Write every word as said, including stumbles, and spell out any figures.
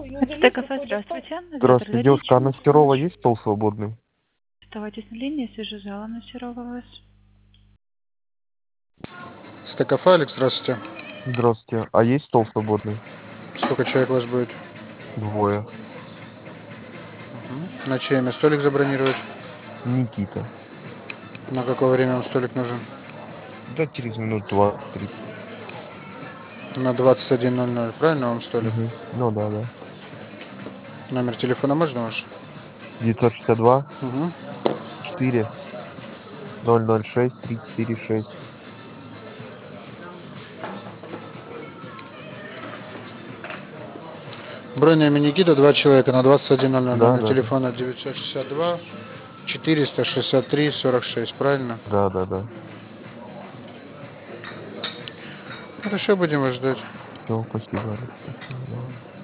Это кафе, здравствуйте. Навигатор Здравствуйте, девушка, а на Заречный. Серова есть стол свободный? Оставайтесь на линии, свяжу зала на Серова вас. Стекафе, Алекс, здравствуйте. Здравствуйте, а есть стол свободный? Сколько человек у вас будет? Двое. На чье имя столик забронировать? Никита. На какое время вам столик нужен? Да, через минут двадцать-тридцать. На двадцать один ноль ноль, правильно вам столик? Угу. Ну да, да. Номер телефона можно ваш? девятьсот шестьдесят два Угу. четыре ноль ноль шесть три четыре шесть. Бронь на имя Никита, два человека на двадцать один ноль ноль. Да, Номер да, да. телефона девятьсот шестьдесят два четыреста шестьдесят три сорок шесть, правильно? Да, да, да. Хорошо, будем вас ждать. Все, спасибо, Алекс. Спасибо, да.